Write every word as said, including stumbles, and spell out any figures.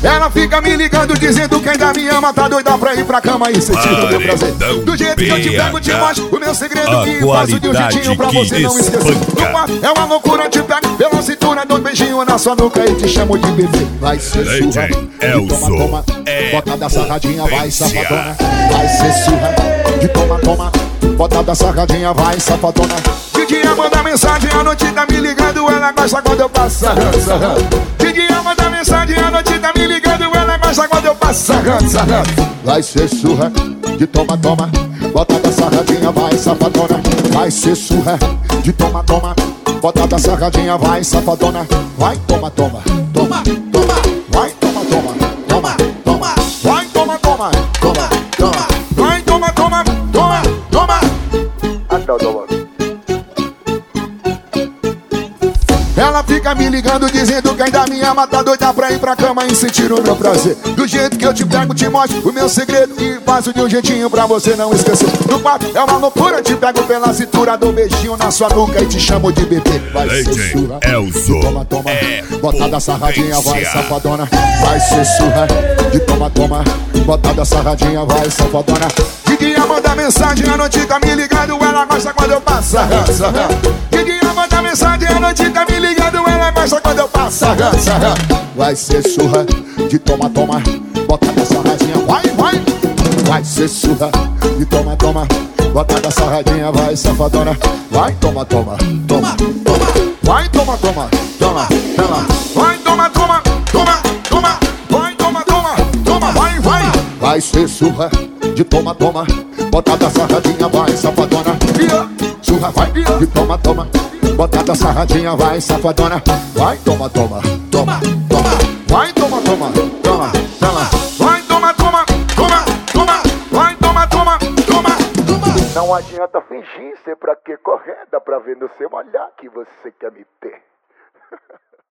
Ela fica me ligando dizendo que ainda me ama, tá doida pra ir pra cama e sentir o meu prazer. Do jeito que eu te pego, te mostro o meu segredo e faço de um jeitinho pra você não esquecer. No quarto é uma loucura, te pego pela cintura, dou um beijinho na sua nuca e te chamo de bebê. Vai ser surra, de toma, toma, bota da sarradinha, vai safadona. Vai ser surra, de toma, toma, bota da sarradinha, vai safadona. De dia manda mensagem, a noite tá me ligando, ela gosta quando eu passo sarrando, sarrando. De dia manda mensagem, a noite tá me ligando, ela gosta quando eu passo sarrando, sarrando. Vai ser surra, de toma, toma, bota da sarradinha, vai safadona. Vai ser surra, de toma, toma, bota da sarradinha, vai safadona. Vai, toma, toma, toma, toma. Vai, toma, toma, toma, toma. Vai, toma, toma, toma, toma. Vai, toma, toma, toma, toma. Ela fica me ligando dizendo que ainda me ama, tá doida pra ir pra cama e sentir o meu prazer. Do jeito que eu te pego, te mostro o meu segredo e faço de um jeitinho pra você não esquecer. No quarto é uma loucura, te pego pela cintura, dou um beijinho na sua nuca e te chamo de bebê. Vai ser surra, de toma, toma, bota da sarradinha, vai safadona. Vai ser surra, de toma, toma, bota da sarradinha, vai safadona. De dia manda mensagem, a noite tá me ligando, ela gosta quando eu passo sarrando, sarrando. De dia manda mensagem, a noite tá me ligando, ela gosta quando eu passo sarrando, sarrando. Vai ser surra, de toma, toma, bota da sarradinha, vai, vai. Vai ser surra, de toma, toma, bota da sarradinha, vai safadona. Vai, toma, toma, toma, toma. Vai, toma, toma, toma, toma. Vai, toma, toma, toma, toma. Vai, toma, toma, toma, vai, vai. Vai ser surra, de toma, toma, bota da sarradinha, vai safadona. Surra, vai, de toma, toma, bota da sarradinha, vai safadona. Vai, toma, toma, toma, toma. Vai, toma, toma, toma, toma. Vai, toma, toma, toma, toma. Vai, toma, toma, toma, toma. Não adianta fingir, ser pra que correr, dá pra ver no seu olhar que você quer me ter.